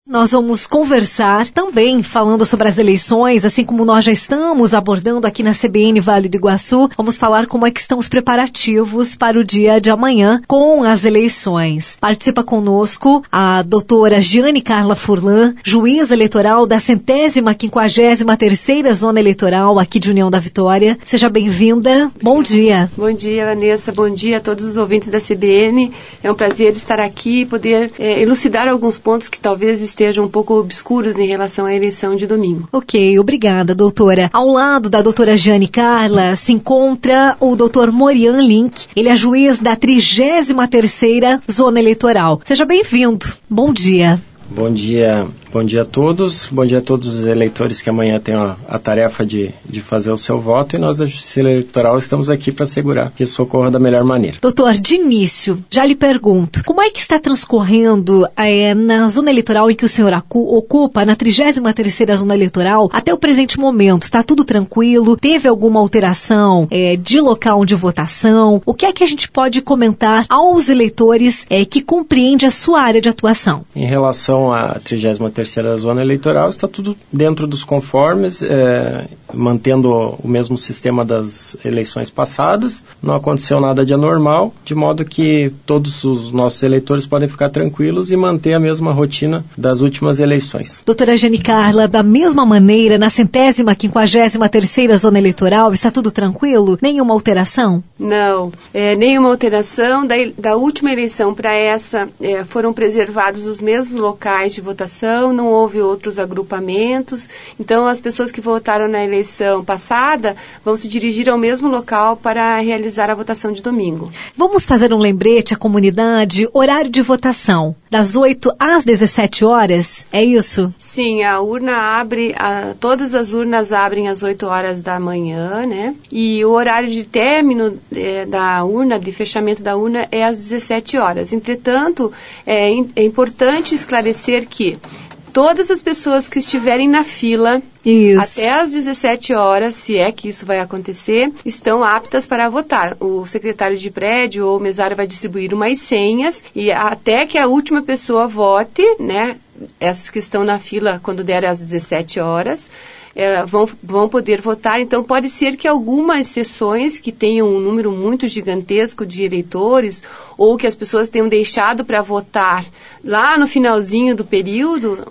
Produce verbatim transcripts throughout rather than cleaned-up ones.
Nós vamos conversar também falando sobre as eleições, assim como nós já estamos abordando aqui na C B N Vale do Iguaçu. Vamos falar como é que estão os preparativos para o dia de amanhã com as eleições. Participa conosco a doutora Giane Carla Furlan, juíza eleitoral da centésima quinquagésima terceira Zona Eleitoral aqui de União da Vitória. Seja bem-vinda. Bom dia. Bom dia, Vanessa. Bom dia a todos os ouvintes da C B N. É um prazer estar aqui e poder é, elucidar alguns pontos que talvez estejam um pouco obscuros em relação à eleição de domingo. Ok, obrigada, doutora. Ao lado da doutora Giane Carla se encontra o doutor Morian Link. Ele é juiz da trigésima terceira Zona Eleitoral. Seja bem-vindo. Bom dia. Bom dia, bom dia a todos, bom dia a todos os eleitores que amanhã têm a, a tarefa de, de fazer o seu voto, e nós da Justiça Eleitoral estamos aqui para assegurar que isso ocorra da melhor maneira. Doutor, de início, já lhe pergunto, como é que está transcorrendo é, na zona eleitoral em que o senhor acu- ocupa, na trigésima terceira Zona Eleitoral, até o presente momento? Está tudo tranquilo? Teve alguma alteração é, de local de votação? O que é que a gente pode comentar aos eleitores é, que compreende a sua área de atuação? Em relação à trigésima terceira Zona Eleitoral, está tudo dentro dos conformes, é, mantendo o mesmo sistema das eleições passadas. Não aconteceu nada de anormal, de modo que todos os nossos eleitores podem ficar tranquilos e manter a mesma rotina das últimas eleições. Doutora Giane Carla, da mesma maneira, na centésima quinquagésima terceira Zona Eleitoral, está tudo tranquilo? Nenhuma alteração? Não, é, nenhuma alteração. Da, da última eleição para essa, é, foram preservados os mesmos locais de votação, não houve outros agrupamentos. Então, as pessoas que votaram na eleição passada vão se dirigir ao mesmo local para realizar a votação de domingo. Vamos fazer um lembrete à comunidade, horário de votação, das oito às dezessete horas, é isso? Sim, a urna abre, a, todas as urnas abrem às oito horas da manhã, né? E o horário de término é, da urna, de fechamento da urna, é às dezessete horas. Entretanto, é, é importante esclarecer que todas as pessoas que estiverem na fila isso. até às dezessete horas, se é que isso vai acontecer, estão aptas para votar. O secretário de prédio ou o mesário vai distribuir umas senhas e até que a última pessoa vote, né? Essas que estão na fila quando der às dezessete horas, é, vão, vão poder votar. Então, pode ser que algumas sessões que tenham um número muito gigantesco de eleitores ou que as pessoas tenham deixado para votar lá no finalzinho do período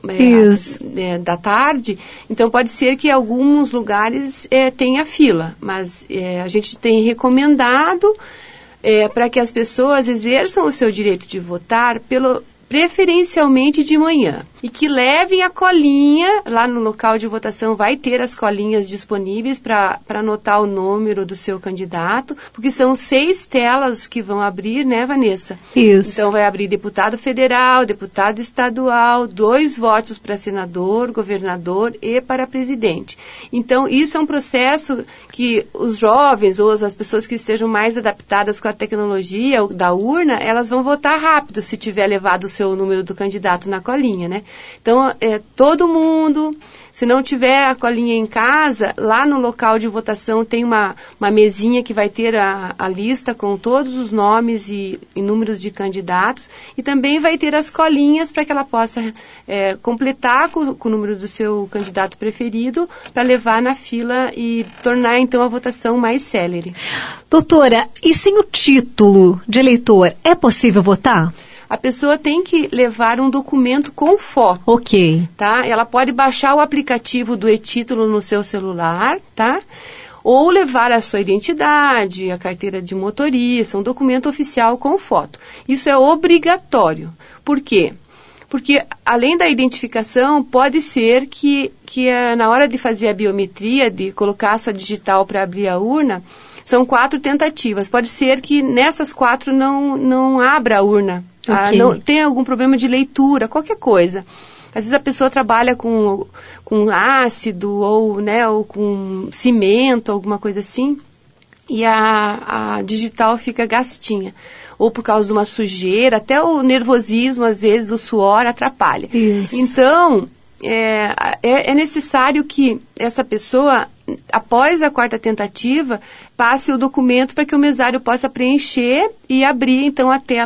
é, é, da tarde, então pode ser que alguns lugares é, tenha fila, mas é, a gente tem recomendado é, para que as pessoas exerçam o seu direito de votar pelo preferencialmente de manhã, e que levem a colinha, lá no local de votação vai ter as colinhas disponíveis para anotar o número do seu candidato, porque são seis telas que vão abrir, né, Vanessa? Isso. Então vai abrir deputado federal, deputado estadual, dois votos para senador, governador e para presidente. Então isso é um processo que os jovens ou as pessoas que estejam mais adaptadas com a tecnologia da urna, elas vão votar rápido se tiver levado o seu número do candidato na colinha, né? Então, é, todo mundo, se não tiver a colinha em casa, lá no local de votação tem uma, uma mesinha que vai ter a, a lista com todos os nomes e, e números de candidatos, e também vai ter as colinhas para que ela possa é, completar com, com o número do seu candidato preferido para levar na fila e tornar então a votação mais célere. Doutora, e sem o título de eleitor, é possível votar? A pessoa tem que levar um documento com foto. Ok. Tá? Ela pode baixar o aplicativo do e-título no seu celular, tá? Ou levar a sua identidade, a carteira de motorista, um documento oficial com foto. Isso é obrigatório. Por quê? Porque, além da identificação, pode ser que, que na hora de fazer a biometria, de colocar a sua digital para abrir a urna, são quatro tentativas. Pode ser que nessas quatro não, não abra a urna. Ah, não, tem algum problema de leitura, qualquer coisa. Às vezes a pessoa trabalha com, com ácido ou, né, ou com cimento, alguma coisa assim, e a, a digital fica gastinha. Ou por causa de uma sujeira, até o nervosismo, às vezes, o suor atrapalha. Isso. Então, é, é, é necessário que essa pessoa, após a quarta tentativa, passe o documento para que o mesário possa preencher e abrir, então, a tela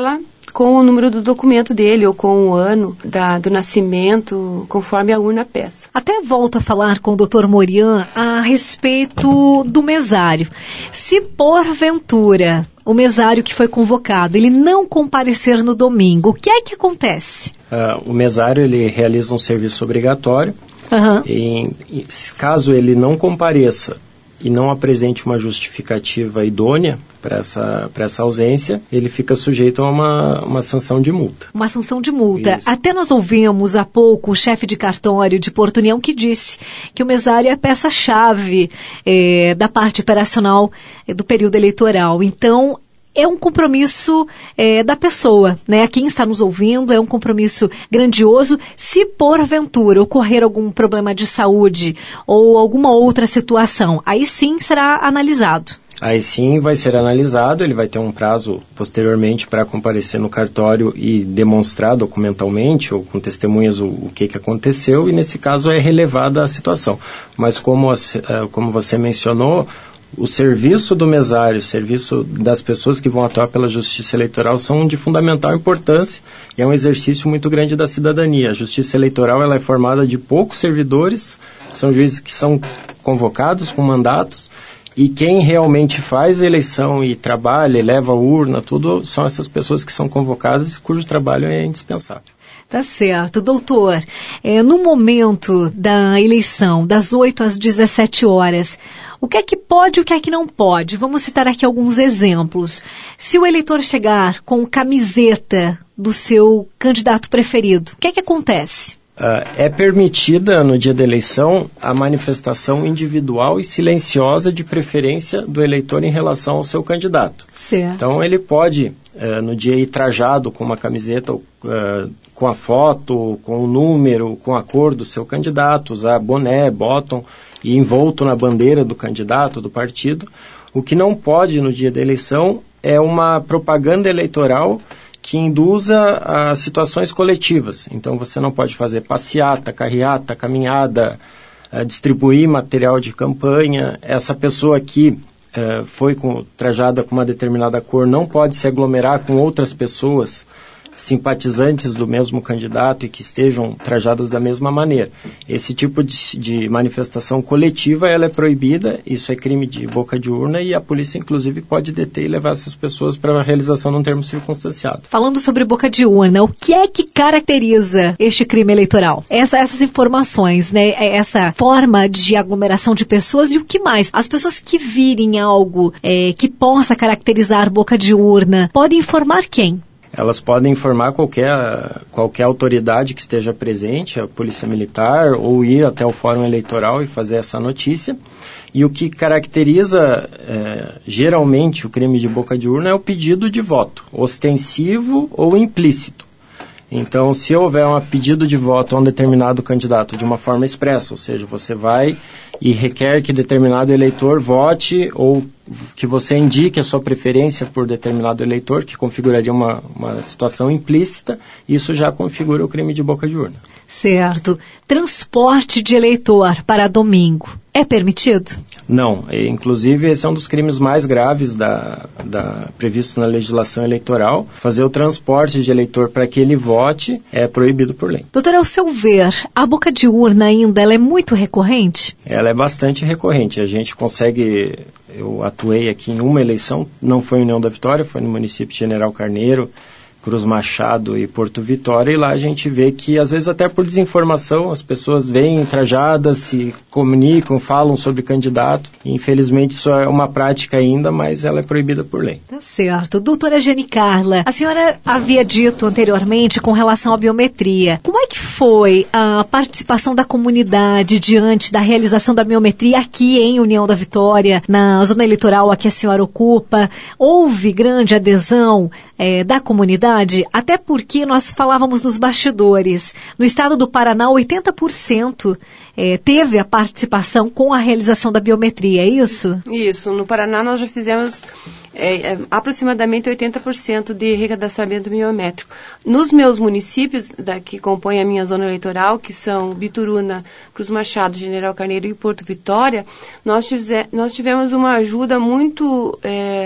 com o número do documento dele ou com o ano da, do nascimento, conforme a urna peça. Até volto a falar com o doutor Morian a respeito do mesário. Se porventura o mesário que foi convocado, ele não comparecer no domingo, o que é que acontece? Uh, o mesário, ele realiza um serviço obrigatório. Uhum. E, e, caso ele não compareça e não apresente uma justificativa idônea para essa, para essa ausência, ele fica sujeito a uma, uma sanção de multa. Uma sanção de multa. Isso. Até nós ouvimos há pouco o chefe de cartório de Porto União que disse que o mesário é a peça-chave é, da parte operacional é, do período eleitoral. Então, é um compromisso é, da pessoa, né? Quem está nos ouvindo, é um compromisso grandioso. Se porventura ocorrer algum problema de saúde ou alguma outra situação, aí sim será analisado. Aí sim vai ser analisado, ele vai ter um prazo posteriormente para comparecer no cartório e demonstrar documentalmente ou com testemunhas o, o que, que aconteceu, e nesse caso é relevada a situação. Mas como, como você mencionou, o serviço do mesário, o serviço das pessoas que vão atuar pela Justiça Eleitoral são de fundamental importância e é um exercício muito grande da cidadania. A Justiça Eleitoral ela é formada de poucos servidores, são juízes que são convocados com mandatos, e quem realmente faz a eleição e trabalha e leva a urna, tudo, são essas pessoas que são convocadas e cujo trabalho é indispensável. Tá certo. Doutor, é, no momento da eleição, das oito às dezessete horas, o que é que pode e o que é que não pode? Vamos citar aqui alguns exemplos. Se o eleitor chegar com camiseta do seu candidato preferido, o que é que acontece? Uh, é permitida no dia da eleição a manifestação individual e silenciosa de preferência do eleitor em relação ao seu candidato. Certo. Então ele pode, uh, no dia ir trajado com uma camiseta, uh, com a foto, com o número, com a cor do seu candidato, usar boné, bottom e envolto na bandeira do candidato, do partido. O que não pode no dia da eleição é uma propaganda eleitoral que induza a situações coletivas. Então você não pode fazer passeata, carreata, caminhada, uh, distribuir material de campanha. Essa pessoa que uh, foi com, trajada com uma determinada cor não pode se aglomerar com outras pessoas simpatizantes do mesmo candidato e que estejam trajadas da mesma maneira. Esse tipo de, de manifestação coletiva, ela é proibida, isso é crime de boca de urna e a polícia, inclusive, pode deter e levar essas pessoas para a realização de um termo circunstanciado. Falando sobre boca de urna, o que é que caracteriza este crime eleitoral? Essa, essas informações, né? Essa forma de aglomeração de pessoas e o que mais? As pessoas que virem algo é, que possa caracterizar boca de urna, podem informar quem? Elas podem informar qualquer, qualquer autoridade que esteja presente, a Polícia Militar, ou ir até o Fórum Eleitoral e fazer essa notícia. E o que caracteriza, é, geralmente, o crime de boca de urna é o pedido de voto, ostensivo ou implícito. Então, se houver um pedido de voto a um determinado candidato de uma forma expressa, ou seja, você vai e requer que determinado eleitor vote ou que você indique a sua preferência por determinado eleitor, que configuraria uma, uma situação implícita, isso já configura o crime de boca de urna. Certo. Transporte de eleitor para domingo é permitido? Não. Inclusive, esse é um dos crimes mais graves da, da, previstos na legislação eleitoral. Fazer o transporte de eleitor para que ele vote é proibido por lei. Doutor, ao seu ver, a boca de urna ainda ela é muito recorrente? Ela é bastante recorrente. A gente consegue... Eu atuei aqui em uma eleição, não foi em União da Vitória, foi no município de General Carneiro, Cruz Machado e Porto Vitória, e lá a gente vê que, às vezes até por desinformação, as pessoas vêm trajadas, se comunicam, falam sobre candidato, e infelizmente isso é uma prática ainda, mas ela é proibida por lei. Tá certo. Doutora Jane Carla, a senhora havia dito anteriormente com relação à biometria. Como é que foi a participação da comunidade diante da realização da biometria aqui em União da Vitória, na zona eleitoral a que a senhora ocupa? Houve grande adesão é, da comunidade? Até porque nós falávamos nos bastidores. No estado do Paraná, oitenta por cento é, teve a participação com a realização da biometria, é isso? Isso. No Paraná nós já fizemos é, é, aproximadamente oitenta por cento de recadastramento biométrico. Nos meus municípios, da, que compõem a minha zona eleitoral, que são Bituruna, Cruz Machado, General Carneiro e Porto Vitória, nós, tize, nós tivemos uma ajuda muito... É,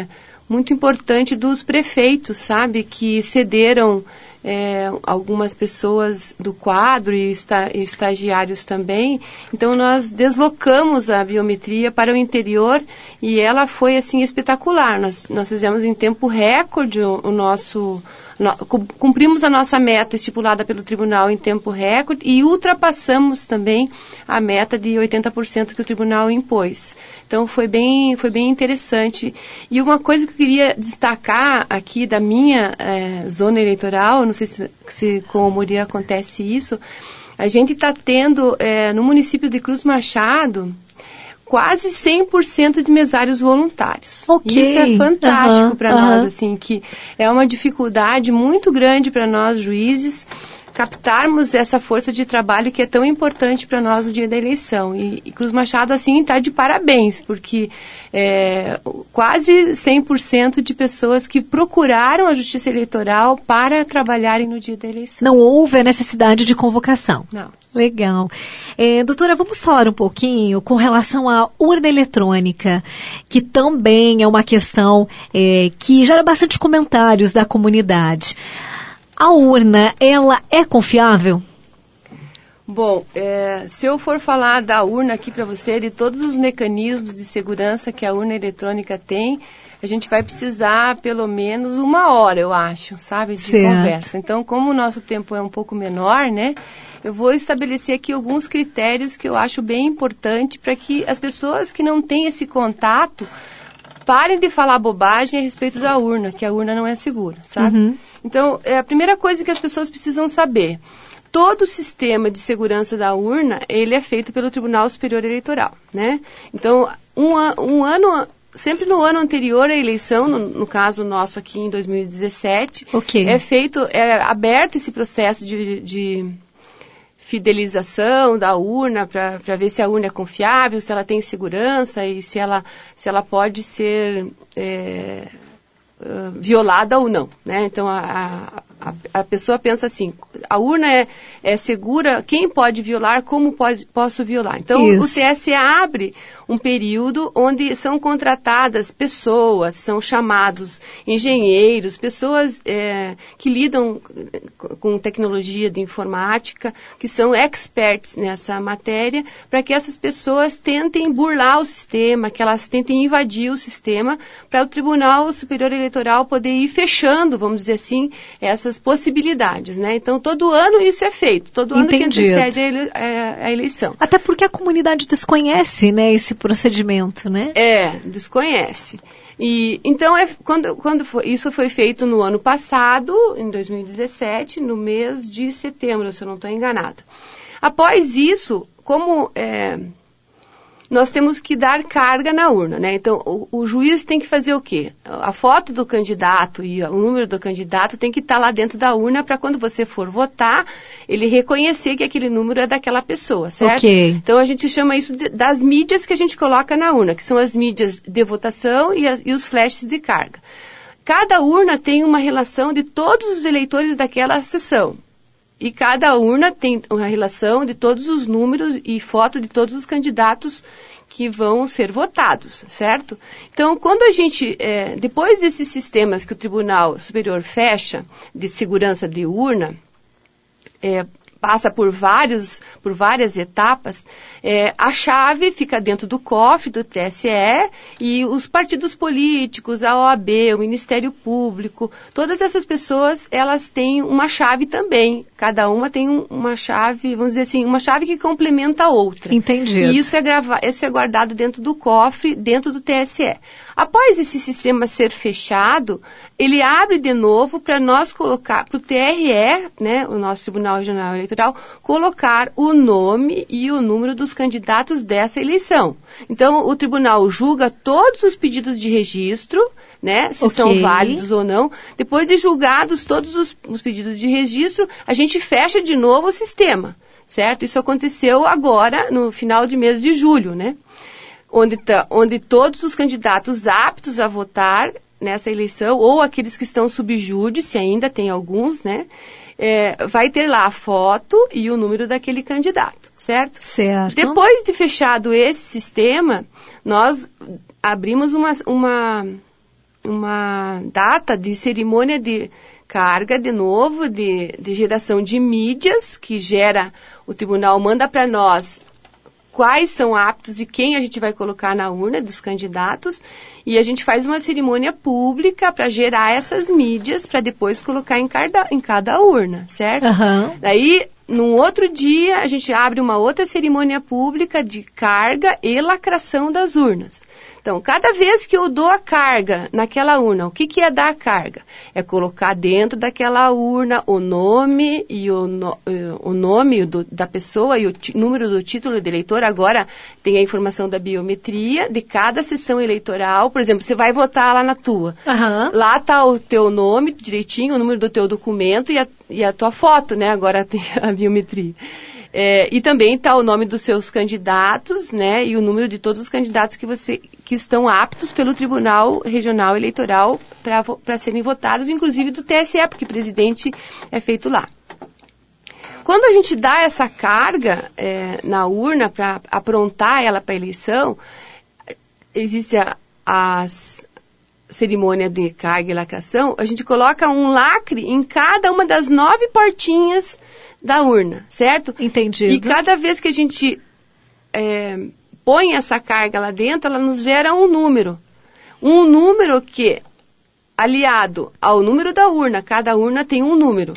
muito importante dos prefeitos, sabe, que cederam é, algumas pessoas do quadro e esta, estagiários também. Então nós deslocamos a biometria para o interior e ela foi assim espetacular. Nós, nós fizemos em tempo recorde o, o nosso... Cumprimos a nossa meta estipulada pelo tribunal em tempo recorde e ultrapassamos também a meta de oitenta por cento que o tribunal impôs. Então foi bem, foi bem interessante. E uma coisa que eu queria destacar aqui da minha é, zona eleitoral, não sei se, se com o Muri acontece isso, a gente está tendo é, no município de Cruz Machado quase cem por cento de mesários voluntários. Okay. Isso é fantástico uhum, para uhum. nós, assim, que é uma dificuldade muito grande para nós, juízes, captarmos essa força de trabalho que é tão importante para nós no dia da eleição. E, e Cruz Machado, assim, está de parabéns, porque é, quase cem por cento de pessoas que procuraram a Justiça Eleitoral para trabalharem no dia da eleição. Não houve a necessidade de convocação. Não. Legal. É, doutora, vamos falar um pouquinho com relação à urna eletrônica, que também é uma questão é, que gera bastante comentários da comunidade. A urna, ela é confiável? Bom, é, se eu for falar da urna aqui para você, de todos os mecanismos de segurança que a urna eletrônica tem, a gente vai precisar pelo menos uma hora, eu acho, sabe, de certo. Conversa. Então, como o nosso tempo é um pouco menor, né, eu vou estabelecer aqui alguns critérios que eu acho bem importante para que as pessoas que não têm esse contato parem de falar bobagem a respeito da urna, que a urna não é segura, sabe? Uhum. Então, é a primeira coisa que as pessoas precisam saber. Todo o sistema de segurança da urna, ele é feito pelo Tribunal Superior Eleitoral, né? Então, um, um ano, sempre no ano anterior à eleição, no, no caso nosso aqui em dois mil e dezessete, okay. é feito, é aberto esse processo de, de fidelização da urna para ver se a urna é confiável, se ela tem segurança e se ela, se ela pode ser é, uh, violada ou não, né? Então, a, a, a pessoa pensa assim, a urna é, é segura, quem pode violar, como pode, posso violar? Então, Isso. o T S E abre um período onde são contratadas pessoas, são chamados engenheiros, pessoas é, que lidam com tecnologia de informática, que são experts nessa matéria, para que essas pessoas tentem burlar o sistema, que elas tentem invadir o sistema, para o Tribunal Superior Eleitoral poder ir fechando, vamos dizer assim, essas possibilidades, né? Então, todo ano isso é feito, todo ano que antecede a, ele, a, a eleição. Até porque a comunidade desconhece, né, esse procedimento, né? É, desconhece. E, então, é, quando, quando foi, isso foi feito no ano passado, em dois mil e dezessete, no mês de setembro, se eu não estou enganada. Após isso, como é, nós temos que dar carga na urna, né? Então, o, o juiz tem que fazer o quê? A foto do candidato e o número do candidato tem que estar lá dentro da urna para quando você for votar, ele reconhecer que aquele número é daquela pessoa, certo? Okay. Então, a gente chama isso de, das mídias que a gente coloca na urna, que são as mídias de votação e, as, e os flashes de carga. Cada urna tem uma relação de todos os eleitores daquela sessão. E cada urna tem uma relação de todos os números e foto de todos os candidatos que vão ser votados, certo? Então, quando a gente, é, depois desses sistemas que o Tribunal Superior fecha, de segurança de urna, é, passa por, vários, por várias etapas, é, a chave fica dentro do cofre do T S E e os partidos políticos, a O A B, o Ministério Público, todas essas pessoas, elas têm uma chave também. Cada uma tem um, uma chave, vamos dizer assim, uma chave que complementa a outra. Entendi. E isso é, grava, isso é guardado dentro do cofre, dentro do T S E. Após esse sistema ser fechado, ele abre de novo para nós colocar, para o T R E, né, o nosso Tribunal Regional Eleitoral, colocar o nome e o número dos candidatos dessa eleição. Então, o tribunal julga todos os pedidos de registro, né, se okay. são válidos ou não. Depois de julgados todos os, os pedidos de registro, a gente fecha de novo o sistema, certo? Isso aconteceu agora, no final de mês de julho, né? Onde, tá, onde todos os candidatos aptos a votar nessa eleição, ou aqueles que estão sob júdice, ainda tem alguns, né? É, vai ter lá a foto e o número daquele candidato, certo? Certo. Depois de fechado esse sistema, nós abrimos uma, uma, uma data de cerimônia de carga, de novo, de, de geração de mídias, que gera, o tribunal manda para nós quais são aptos e quem a gente vai colocar na urna dos candidatos, e a gente faz uma cerimônia pública para gerar essas mídias, para depois colocar em cada, em cada urna, certo? Uhum. Daí, num outro dia, a gente abre uma outra cerimônia pública de carga e lacração das urnas. Então, cada vez que eu dou a carga naquela urna, o que, que é dar a carga? É colocar dentro daquela urna o nome e o, no, o nome do, da pessoa e o t, número do título de eleitor. Agora tem a informação da biometria de cada sessão eleitoral. Por exemplo, você vai votar lá na tua. Uhum. Lá está o teu nome direitinho, o número do teu documento e a, e a tua foto, né? Agora tem a biometria. É, e também está o nome dos seus candidatos, né, e o número de todos os candidatos que, você, que estão aptos pelo Tribunal Regional Eleitoral para serem votados, inclusive do T S E, porque presidente é feito lá. Quando a gente dá essa carga é, na urna para aprontar ela para a eleição, existe a, a cerimônia de carga e lacração, a gente coloca um lacre em cada uma das nove portinhas da urna, certo? Entendido. E cada vez que a gente é, põe essa carga lá dentro, ela nos gera um número. Um número que, aliado ao número da urna, cada urna tem um número.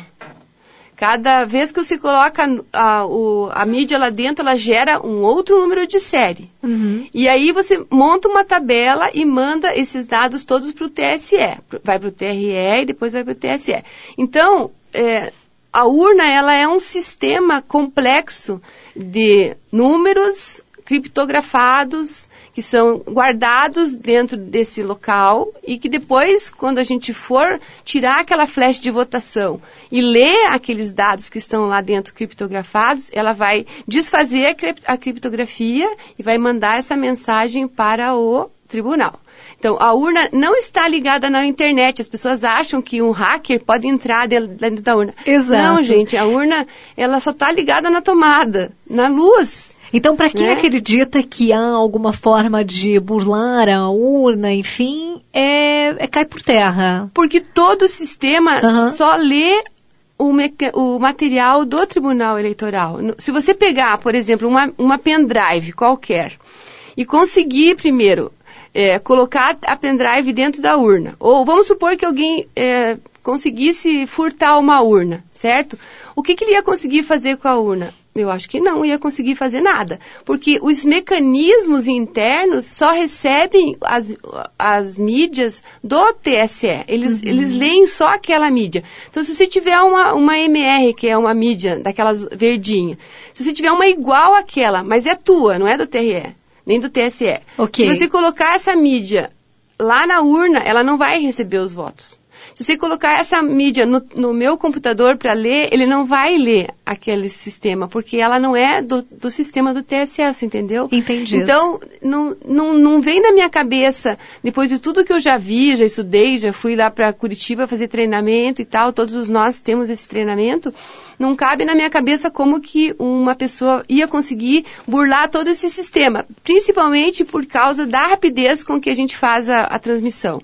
Cada vez que você coloca a, o, a mídia lá dentro, ela gera um outro número de série. Uhum. E aí você monta uma tabela e manda esses dados todos para o T S E. Vai para o T R E e depois vai para o T S E. Então, é, a urna, ela é um sistema complexo de números criptografados que são guardados dentro desse local e que depois, quando a gente for tirar aquela flecha de votação e ler aqueles dados que estão lá dentro criptografados, ela vai desfazer a, cri- a criptografia e vai mandar essa mensagem para o tribunal. Então, a urna não está ligada na internet. As pessoas acham que um hacker pode entrar dentro da urna. Exato. Não, gente, a urna, ela só está ligada na tomada, na luz. Então, para quem né? acredita que há alguma forma de burlar a urna, enfim, é, é cai por terra. Porque todo o sistema Uhum. só lê o, meca- o material do Tribunal Eleitoral. Se você pegar, por exemplo, uma, uma pendrive qualquer e conseguir primeiro É, colocar a pendrive dentro da urna. Ou vamos supor que alguém é, conseguisse furtar uma urna, certo? O que, que ele ia conseguir fazer com a urna? Eu acho que não ia conseguir fazer nada. Porque os mecanismos internos só recebem as, as mídias do T S E. Eles, uhum. eles leem só aquela mídia. Então, se você tiver uma, uma M R, que é uma mídia daquelas verdinha, se você tiver uma igual àquela, mas é tua, não é do T R E, nem do T S E. Okay. Se você colocar essa mídia lá na urna, ela não vai receber os votos. Se você colocar essa mídia no, no meu computador para ler, ele não vai ler aquele sistema, porque ela não é do, do sistema do T S E, você entendeu? Entendi. Então, não, não, não vem na minha cabeça, depois de tudo que eu já vi, já estudei, já fui lá para Curitiba fazer treinamento e tal, todos nós temos esse treinamento, não cabe na minha cabeça como que uma pessoa ia conseguir burlar todo esse sistema, principalmente por causa da rapidez com que a gente faz a, a transmissão.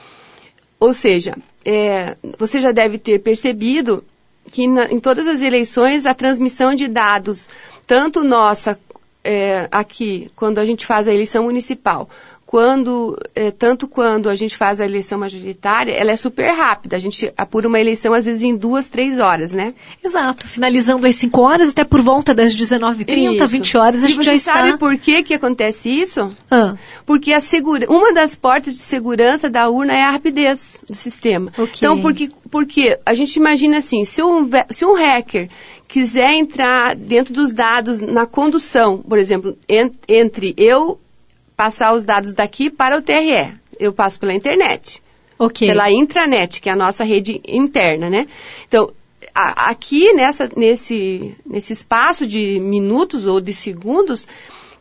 Ou seja, é, você já deve ter percebido que na, em todas as eleições a transmissão de dados, tanto nossa é, aqui, quando a gente faz a eleição municipal, quando, é, tanto quando a gente faz a eleição majoritária, ela é super rápida. A gente apura uma eleição, às vezes, em duas, três horas, né? Exato. Finalizando às cinco horas, até por volta das dezenove e trinta, vinte horas, a e gente você já está... sabe por que que acontece isso? Ah. Porque a segura... uma das portas de segurança da urna é a rapidez do sistema. Okay. Então, porque, porque a gente imagina assim, se um, se um hacker quiser entrar dentro dos dados na condução, por exemplo, en, entre eu... passar os dados daqui para o T R E. Eu passo pela internet. Okay. Pela intranet, que é a nossa rede interna, né? Então, a, aqui nessa, nesse, nesse espaço de minutos ou de segundos,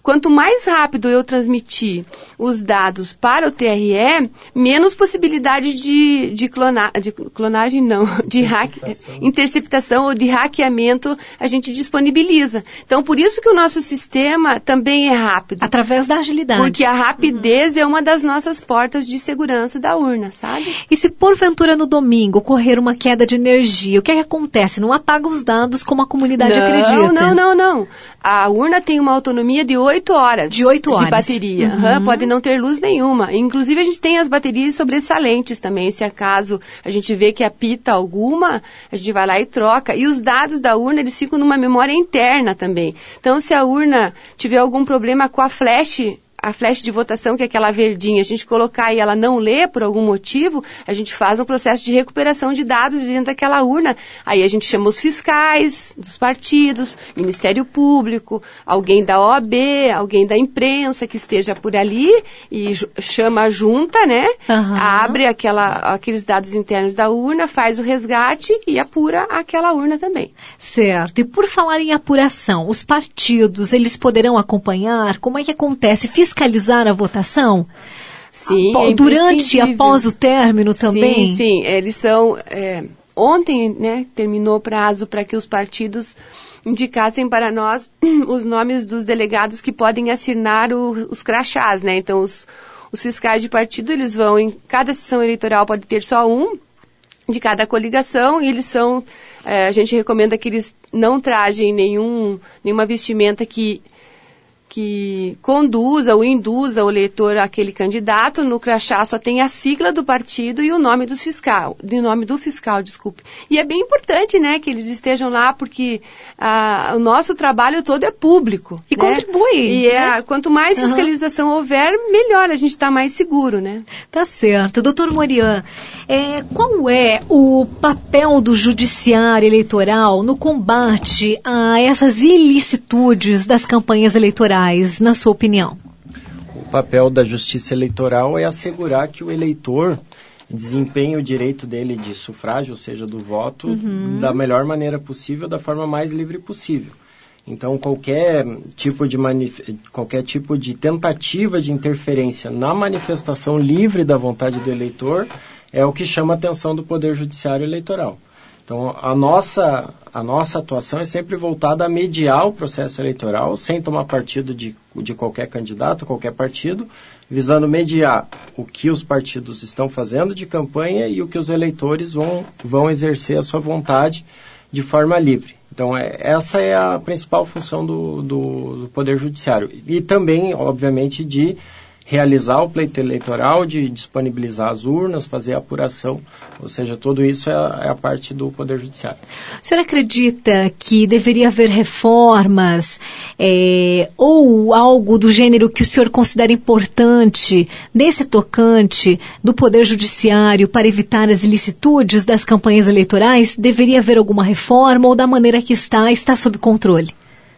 quanto mais rápido eu transmitir os dados para o T R E, menos possibilidade de, de, clona, de clonagem, não, de hack, interceptação ou de hackeamento a gente disponibiliza. Então, por isso que o nosso sistema também é rápido. Através da agilidade. Porque a rapidez uhum. é uma das nossas portas de segurança da urna, sabe? E se porventura no domingo ocorrer uma queda de energia, o que é que acontece? Não apaga os dados como a comunidade não, acredita? Não, não, não. A urna tem uma autonomia de oito horas. De oito horas. De bateria. Uhum. Uhum, pode não ter luz nenhuma. Inclusive, a gente tem as baterias sobressalentes também. Se acaso a gente vê que apita alguma, a gente vai lá e troca. E os dados da urna, eles ficam numa memória interna também. Então, se a urna tiver algum problema com a flash, a flash de votação, que é aquela verdinha, a gente colocar e ela não lê por algum motivo, a gente faz um processo de recuperação de dados dentro daquela urna. Aí a gente chama os fiscais dos partidos, Ministério Público, alguém da O A B, alguém da imprensa que esteja por ali e chama a junta, né? Uhum. Abre aquela, aqueles dados internos da urna, faz o resgate e apura aquela urna também. Certo. E por falar em apuração, os partidos, eles poderão acompanhar? Como é que acontece? Fiscalizar a votação? Sim, é durante e após o término também? Sim, sim. Eles são... É, ontem, né, terminou o prazo para que os partidos indicassem para nós os nomes dos delegados que podem assinar o, os crachás, né? Então, os, os fiscais de partido, eles vão em cada sessão eleitoral, pode ter só um de cada coligação, e eles são... É, a gente recomenda que eles não trajem nenhum, nenhuma vestimenta que... que conduza ou induza o eleitor àquele candidato. No crachá só tem a sigla do partido e o nome do fiscal, o nome do fiscal, desculpe. E é bem importante, né, que eles estejam lá, porque ah, o nosso trabalho todo é público. E né? contribui. E né? é, quanto mais fiscalização uhum. houver, melhor, a gente está mais seguro, né? Tá certo. Doutor Morian, é, qual é o papel do judiciário eleitoral no combate a essas ilicitudes das campanhas eleitorais, na sua opinião? O papel da Justiça Eleitoral é assegurar que o eleitor desempenhe o direito dele de sufrágio, ou seja, do voto, uhum. da melhor maneira possível, da forma mais livre possível. Então, qualquer tipo de, manif- qualquer tipo de tentativa de interferência na manifestação livre da vontade do eleitor é o que chama a atenção do Poder Judiciário Eleitoral. Então, a nossa, a nossa atuação é sempre voltada a mediar o processo eleitoral, sem tomar partido de, de qualquer candidato, qualquer partido, visando mediar o que os partidos estão fazendo de campanha e o que os eleitores vão, vão exercer a sua vontade de forma livre. Então, é, essa é a principal função do, do, do Poder Judiciário. E também, obviamente, de realizar o pleito eleitoral, de disponibilizar as urnas, fazer a apuração, ou seja, tudo isso é a, é a parte do Poder Judiciário. O senhor acredita que deveria haver reformas é, ou algo do gênero que o senhor considera importante nesse tocante do Poder Judiciário para evitar as ilicitudes das campanhas eleitorais? Deveria haver alguma reforma ou da maneira que está, está sob controle?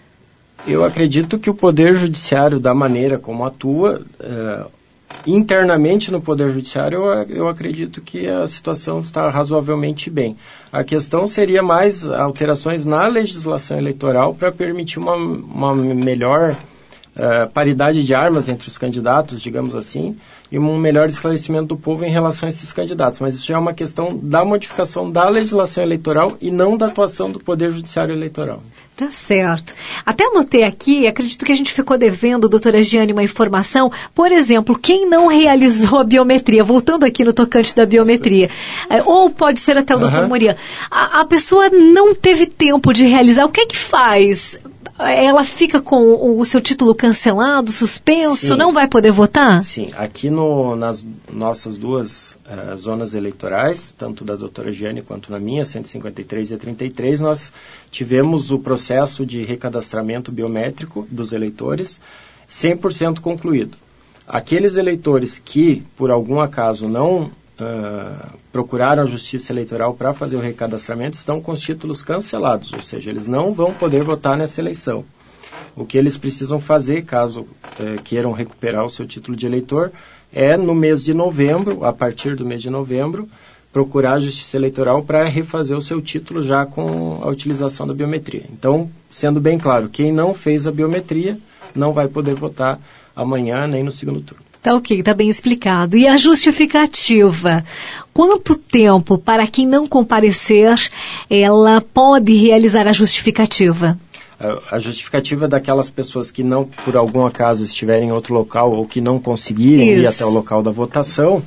Eu acredito que o Poder Judiciário, da maneira como atua, uh, internamente no Poder Judiciário, eu, eu acredito que a situação está razoavelmente bem. A questão seria mais alterações na legislação eleitoral para permitir uma, uma melhor uh, paridade de armas entre os candidatos, digamos assim, e um melhor esclarecimento do povo em relação a esses candidatos. Mas isso já é uma questão da modificação da legislação eleitoral e não da atuação do Poder Judiciário Eleitoral. Tá certo. Até anotei aqui, acredito que a gente ficou devendo, doutora Giane, uma informação. Por exemplo, quem não realizou a biometria, voltando aqui no tocante da biometria, ou pode ser até o doutor uhum. Morian, a, a pessoa não teve tempo de realizar, o que é que faz? Ela fica com o seu título cancelado, suspenso, Sim. não vai poder votar? Sim, aqui no, nas nossas duas uh, zonas eleitorais, tanto da doutora Giane quanto na minha, cento e cinquenta e três e trinta e três, nós tivemos o processo de recadastramento biométrico dos eleitores cem por cento concluído. Aqueles eleitores que, por algum acaso, não uh, procuraram a Justiça Eleitoral para fazer o recadastramento estão com os títulos cancelados, ou seja, eles não vão poder votar nessa eleição. O que eles precisam fazer, caso uh, queiram recuperar o seu título de eleitor, é no mês de novembro, a partir do mês de novembro, procurar a Justiça Eleitoral para refazer o seu título já com a utilização da biometria. Então, sendo bem claro, quem não fez a biometria não vai poder votar amanhã nem no segundo turno. Tá ok, tá bem explicado. E a justificativa? Quanto tempo para quem não comparecer, ela pode realizar a justificativa? A justificativa daquelas pessoas que não, por algum acaso, estiverem em outro local ou que não conseguirem Isso. ir até o local da votação,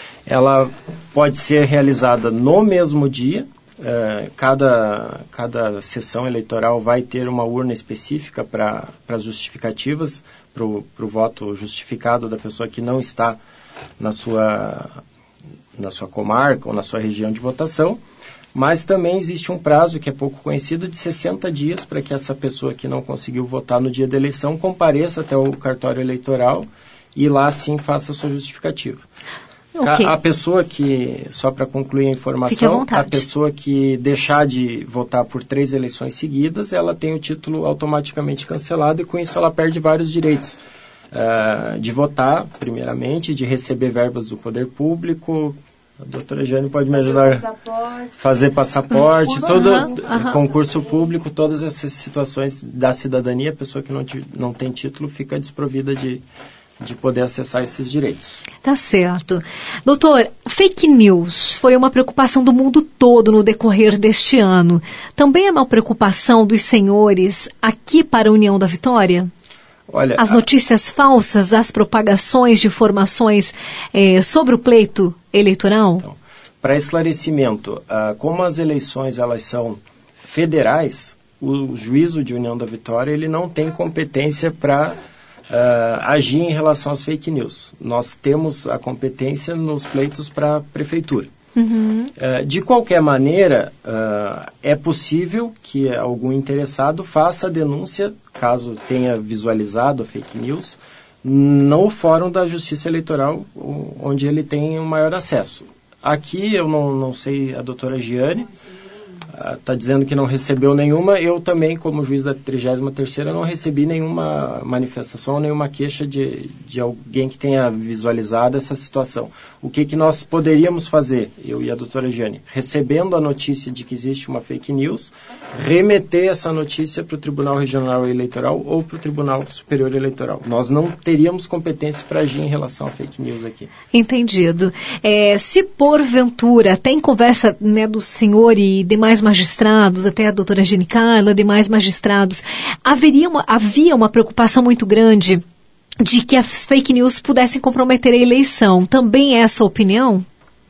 ela pode ser realizada no mesmo dia. Uh, cada, cada sessão eleitoral vai ter uma urna específica para as justificativas, para o voto justificado da pessoa que não está na sua, na sua comarca ou na sua região de votação, mas também existe um prazo que é pouco conhecido de sessenta dias para que essa pessoa que não conseguiu votar no dia da eleição compareça até o cartório eleitoral e lá sim faça a sua justificativa. Okay. A, a pessoa que, só para concluir a informação, a pessoa que deixar de votar por três eleições seguidas, ela tem o título automaticamente cancelado e com isso ela perde vários direitos. Uh, de votar, primeiramente, de receber verbas do poder público. A doutora Jane pode me ajudar a passaporte. fazer passaporte, uhum, todo uhum. concurso público, todas essas situações da cidadania, a pessoa que não, não tem título fica desprovida de... de poder acessar esses direitos. Tá certo. Doutor, fake news foi uma preocupação do mundo todo no decorrer deste ano. Também é uma preocupação dos senhores aqui para a União da Vitória? Olha, as notícias a... falsas, as propagações de informações eh, sobre o pleito eleitoral? Então, para esclarecimento, uh, como as eleições elas são federais, o juízo de União da Vitória ele não tem competência para Uh, agir em relação às fake news. Nós temos a competência nos pleitos para a prefeitura. Uhum. Uh, de qualquer maneira, uh, é possível que algum interessado faça a denúncia, caso tenha visualizado a fake news, no Fórum da Justiça Eleitoral, onde ele tem um maior acesso. Aqui, eu não, não sei, a doutora Giane está dizendo que não recebeu nenhuma. Eu também, como juiz da trigésima terceira, não recebi nenhuma manifestação, nenhuma queixa de, de alguém que tenha visualizado essa situação. O que, que nós poderíamos fazer, eu e a doutora Jane, recebendo a notícia de que existe uma fake news, remeter essa notícia para o Tribunal Regional Eleitoral ou para o Tribunal Superior Eleitoral. Nós não teríamos competência para agir em relação à fake news aqui. Entendido. É, se porventura, até em conversa, né, do senhor e demais magistrados, até a doutora Gene Carla, demais magistrados, haveria uma, havia uma preocupação muito grande de que as fake news pudessem comprometer a eleição. Também é essa a opinião?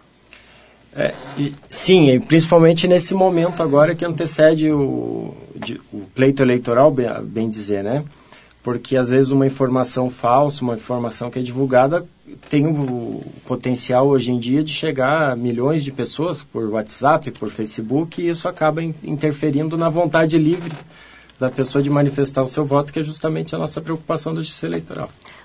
É, e, sim, principalmente nesse momento agora que antecede o, de, o pleito eleitoral, bem, bem dizer, né? Porque às vezes uma informação falsa, uma informação que é divulgada, tem o potencial hoje em dia de chegar a milhões de pessoas por WhatsApp, por Facebook, e isso acaba in, interferindo na vontade livre da pessoa de manifestar o seu voto, que é justamente a nossa preocupação da Justiça Eleitoral.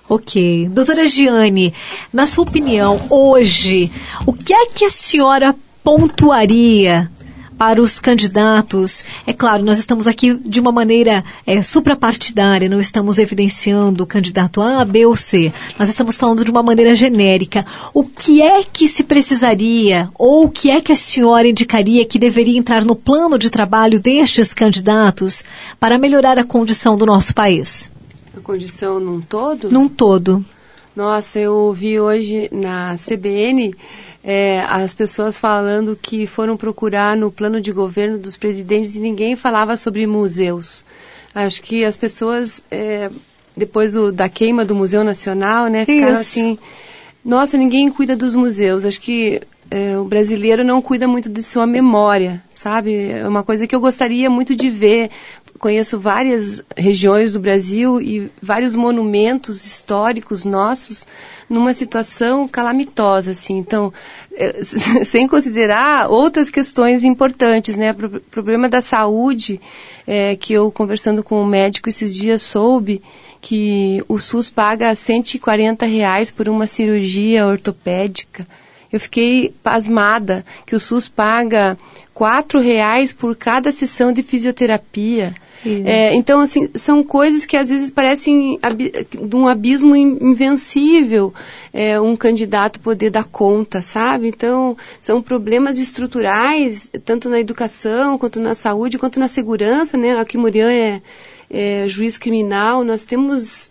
Ok. Doutora Giane, na sua opinião, hoje, o que é que a senhora pontuaria para os candidatos? É claro, nós estamos aqui de uma maneira é, suprapartidária, não estamos evidenciando o candidato A, B ou C. Nós estamos falando de uma maneira genérica. O que é que se precisaria, ou o que é que a senhora indicaria que deveria entrar no plano de trabalho destes candidatos para melhorar a condição do nosso país? A condição num todo? Num todo. Nossa, eu ouvi hoje na C B N... É, as pessoas falando que foram procurar no plano de governo dos presidentes e ninguém falava sobre museus. Acho que as pessoas, é, depois do, da queima do Museu Nacional, né, ficaram Isso. assim, nossa, ninguém cuida dos museus. Acho que é, o brasileiro não cuida muito de sua memória, sabe? É uma coisa que eu gostaria muito de ver. Conheço várias regiões do Brasil e vários monumentos históricos nossos numa situação calamitosa, assim. Então, é, sem considerar outras questões importantes, né? O problema da saúde, é, que eu, conversando com um médico esses dias, soube que o SUS paga cento e quarenta reais por uma cirurgia ortopédica. Eu fiquei pasmada que o SUS paga quatro reais por cada sessão de fisioterapia. É, então, assim, são coisas que às vezes parecem de um abismo invencível, é, um candidato poder dar conta, sabe? Então, são problemas estruturais, tanto na educação, quanto na saúde, quanto na segurança, né? Aqui em Muriã é, é, juiz criminal, nós temos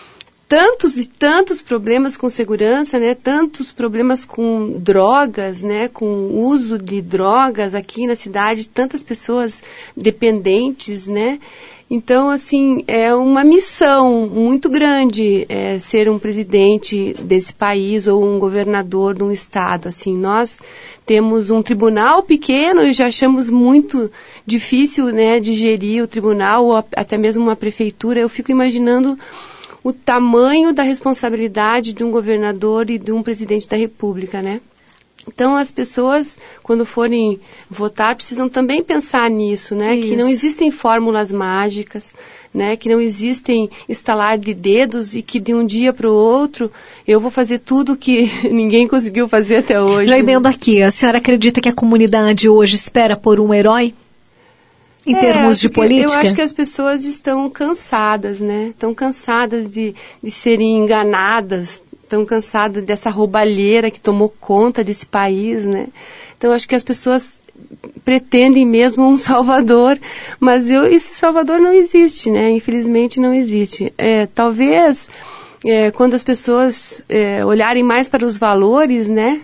tantos e tantos problemas com segurança, né? Tantos problemas com drogas, né? Com o uso de drogas aqui na cidade, tantas pessoas dependentes, né? Então, assim, é uma missão muito grande é, ser um presidente desse país ou um governador de um estado. Assim, nós temos um tribunal pequeno e já achamos muito difícil, né, de gerir o tribunal ou até mesmo uma prefeitura. Eu fico imaginando o tamanho da responsabilidade de um governador e de um presidente da República, né? Então, as pessoas, quando forem votar, precisam também pensar nisso, né? Isso. Que não existem fórmulas mágicas, né? Que não existem estalar de dedos e que de um dia para o outro eu vou fazer tudo que ninguém conseguiu fazer até hoje. Já emendo aqui, a senhora acredita que a comunidade hoje espera por um herói? Em é, termos de política? Eu acho que as pessoas estão cansadas, né? Estão cansadas de, de serem enganadas, estão cansadas dessa roubalheira que tomou conta desse país, né? Então, acho que as pessoas pretendem mesmo um salvador, mas eu, esse salvador não existe, né? Infelizmente não existe. É, talvez, é, quando as pessoas é, olharem mais para os valores, né?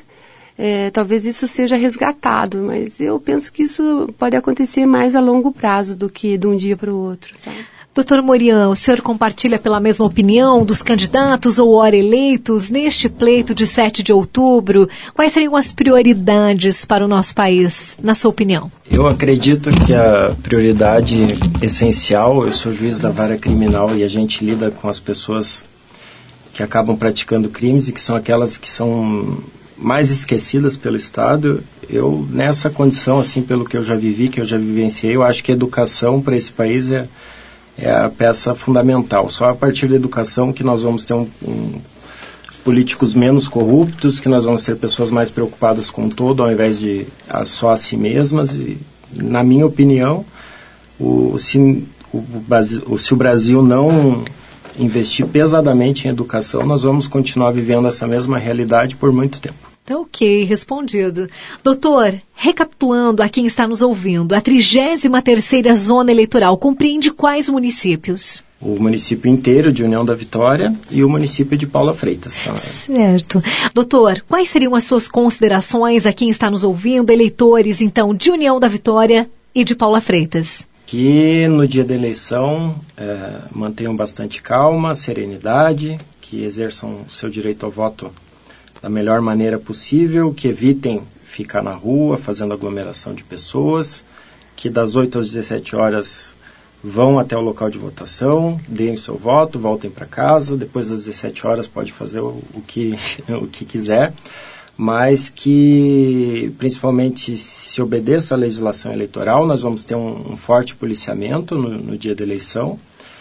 É, talvez isso seja resgatado, mas eu penso que isso pode acontecer mais a longo prazo do que de um dia para o outro, sabe? Doutor Morian, o senhor compartilha pela mesma opinião dos candidatos ou ora eleitos neste pleito de sete de outubro? Quais seriam as prioridades para o nosso país, na sua opinião? Eu acredito que a prioridade essencial, eu sou juiz da vara criminal e a gente lida com as pessoas que acabam praticando crimes e que são aquelas que são mais esquecidas pelo Estado. Eu, nessa condição, assim, pelo que eu já vivi, que eu já vivenciei, eu acho que a educação para esse país é é a peça fundamental. Só a partir da educação que nós vamos ter um, um, políticos menos corruptos, que nós vamos ter pessoas mais preocupadas com o todo, ao invés de a, só a si mesmas. E, na minha opinião, o, se, o, o, se o Brasil não investir pesadamente em educação, nós vamos continuar vivendo essa mesma realidade por muito tempo. Tá ok, respondido. Doutor, recapitulando a quem está nos ouvindo, a trigésima terceira zona eleitoral compreende quais municípios? O município inteiro de União da Vitória e o município de Paula Freitas. Certo. Doutor, quais seriam as suas considerações a quem está nos ouvindo, eleitores, então, de União da Vitória e de Paula Freitas? Que no dia da eleição é, mantenham bastante calma, serenidade, que exerçam o seu direito ao voto da melhor maneira possível, que evitem ficar na rua fazendo aglomeração de pessoas, que das oito às dezessete horas vão até o local de votação, deem o seu voto, voltem para casa, depois das dezessete horas pode fazer o, o, que, o que quiser, mas que principalmente se obedeça à legislação eleitoral. Nós vamos ter um, um forte policiamento no, no dia da eleição,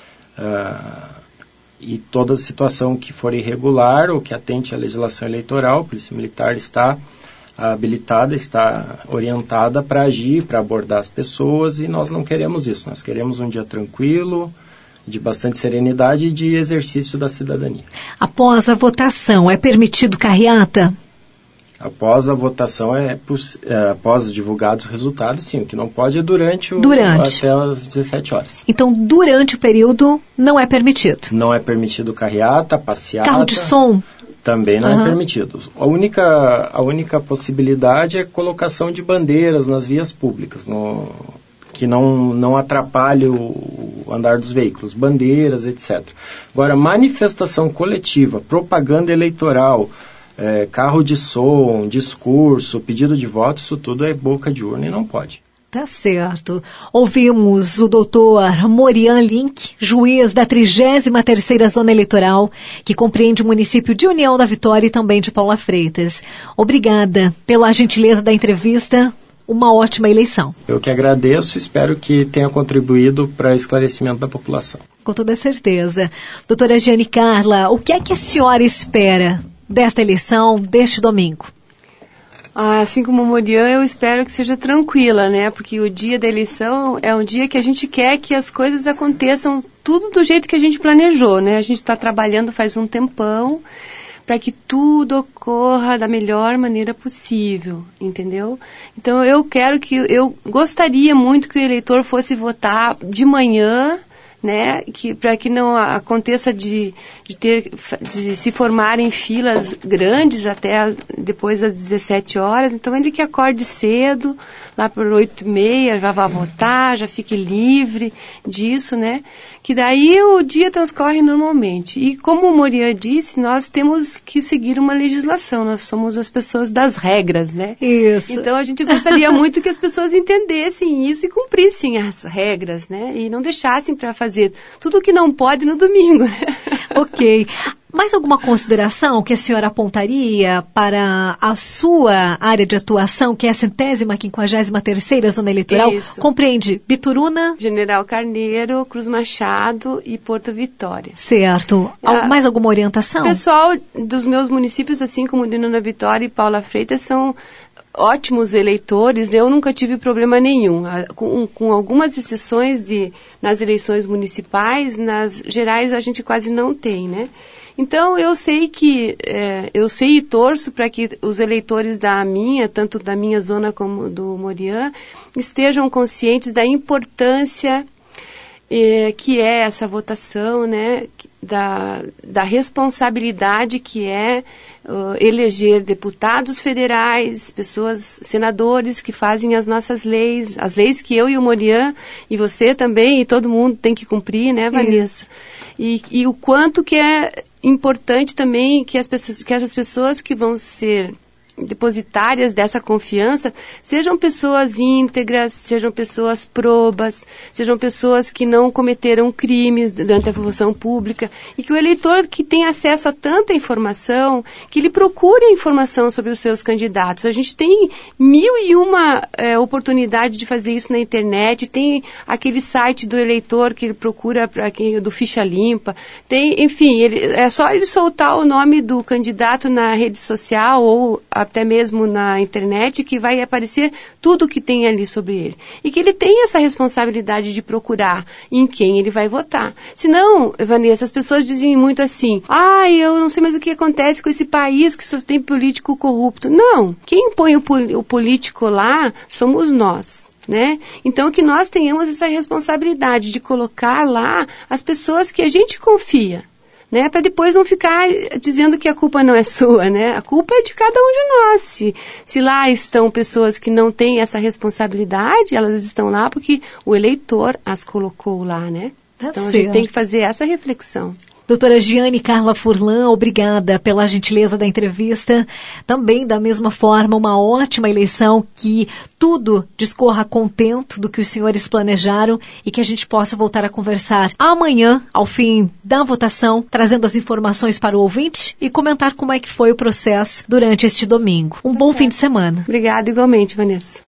uh, e toda situação que for irregular ou que atente à legislação eleitoral, a Polícia Militar está habilitada, está orientada para agir, para abordar as pessoas, e nós não queremos isso. Nós queremos um dia tranquilo, de bastante serenidade e de exercício da cidadania. Após a votação, é permitido carreata? Após a votação, é, é após divulgados os resultados, sim. O que não pode é durante, o, durante. até as dezessete horas. Então, durante o período, não é permitido? Não é permitido carreata, passeata. Carro de som? Também não uhum. é permitido. A única, a única possibilidade é a colocação de bandeiras nas vias públicas, no, que não, não atrapalhe o andar dos veículos, bandeiras, etcétera. Agora, manifestação coletiva, propaganda eleitoral, É, carro de som, discurso, pedido de voto, isso tudo é boca de urna e não pode. Tá certo. Ouvimos o doutor Morian Link, juiz da trigésima terceira Zona Eleitoral, que compreende o município de União da Vitória e também de Paula Freitas. Obrigada pela gentileza da entrevista. Uma ótima eleição. Eu que agradeço, espero que tenha contribuído para o esclarecimento da população. Com toda certeza. Doutora Giane Carla, o que é que a senhora espera desta eleição, deste domingo? Ah, assim como o Morian, eu espero que seja tranquila, né? Porque o dia da eleição é um dia que a gente quer que as coisas aconteçam tudo do jeito que a gente planejou, né? A gente está trabalhando faz um tempão para que tudo ocorra da melhor maneira possível, entendeu? Então eu quero que, eu gostaria muito que o eleitor fosse votar de manhã, né, que, para que não aconteça de, de, ter, de se formar em filas grandes até depois das dezessete horas. Então, ele que acorde cedo, lá por oito e meia, já vá votar, já fique livre disso, né, que daí o dia transcorre normalmente. E como o Morian disse, nós temos que seguir uma legislação, nós somos as pessoas das regras, né? Isso. Então, a gente gostaria muito que as pessoas entendessem isso e cumprissem as regras, né? E não deixassem para fazer tudo o que não pode no domingo, né? Ok. Mais alguma consideração que a senhora apontaria para a sua área de atuação, que é a centésima, quinquagésima terceira zona eleitoral? Isso. Compreende Bituruna, General Carneiro, Cruz Machado e Porto Vitória. Certo. Ah, mais alguma orientação? O pessoal dos meus municípios, assim como de Nona Vitória e Paula Freitas, são ótimos eleitores. Eu nunca tive problema nenhum, com, com algumas exceções de, nas eleições municipais, nas gerais a gente quase não tem, né? Então, eu sei que, é, eu sei e torço para que os eleitores da minha, tanto da minha zona como do Morian, estejam conscientes da importância é, que é essa votação, né, da, da responsabilidade que é uh, eleger deputados federais, pessoas, senadores que fazem as nossas leis, as leis que eu e o Morian, e você também, e todo mundo tem que cumprir, né, Vanessa? E, e o quanto que é importante também que as pessoas, que as pessoas que vão ser depositárias dessa confiança sejam pessoas íntegras, sejam pessoas probas, sejam pessoas que não cometeram crimes durante a função pública, e que o eleitor que tem acesso a tanta informação, que ele procure informação sobre os seus candidatos. A gente tem mil e uma é, oportunidade de fazer isso na internet, tem aquele site do eleitor que ele procura para quem do Ficha Limpa, tem, enfim, ele, é só ele soltar o nome do candidato na rede social ou até mesmo na internet, que vai aparecer tudo o que tem ali sobre ele. E que ele tem essa responsabilidade de procurar em quem ele vai votar. Senão, Vanessa, as pessoas dizem muito assim, ah, eu não sei mais o que acontece com esse país que só tem político corrupto. Não, quem põe o, pol- o político lá somos nós. Né? Então, que nós tenhamos essa responsabilidade de colocar lá as pessoas que a gente confia. Né, para depois não ficar dizendo que a culpa não é sua, né? A culpa é de cada um de nós. Se, se lá estão pessoas que não têm essa responsabilidade, elas estão lá porque o eleitor as colocou lá, né? Tá então certo. A gente tem que fazer essa reflexão. Doutora Giane Carla Furlan, obrigada pela gentileza da entrevista. Também, da mesma forma, uma ótima eleição, que tudo discorra contento do que os senhores planejaram e que a gente possa voltar a conversar amanhã, ao fim da votação, trazendo as informações para o ouvinte e comentar como é que foi o processo durante este domingo. Um bom fim de semana. Obrigada, igualmente, Vanessa.